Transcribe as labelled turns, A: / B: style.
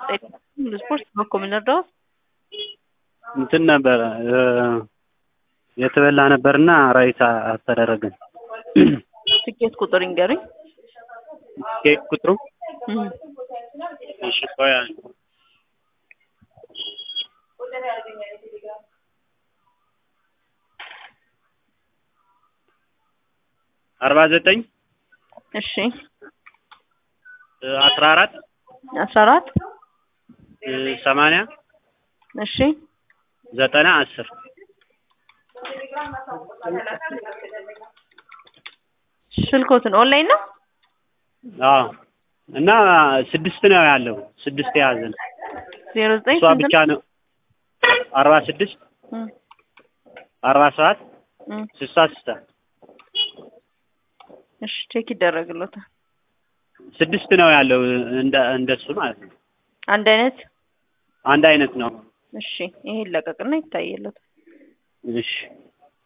A: ስፖርት በኮሚነርዳው
B: እንትን ነበር የተበላ ነበርና ራይት አስተደረገን።
A: ትኬት ቁጥር ይንገሩኝ።
B: ትኬት ቁጥሩ እሺ ቆይ 49
A: እሺ
B: 14 80
A: እሺ
B: 90 10
A: ስልኮትን ኦንላይን ነው?
B: አዎ እና 6 ነው ያለው 6 ያዘን
A: 09
B: እሷ ብቻ ነው 46 47 60
A: እሺ ቼክ ይደረግልዎታል።
B: 6 ነው ያለው እንደሱ ማለት ነው።
A: አንድ አይነት
B: ነው።
A: እሺ ይሄ ለቀቅና ይታየልዎታል።
B: እሺ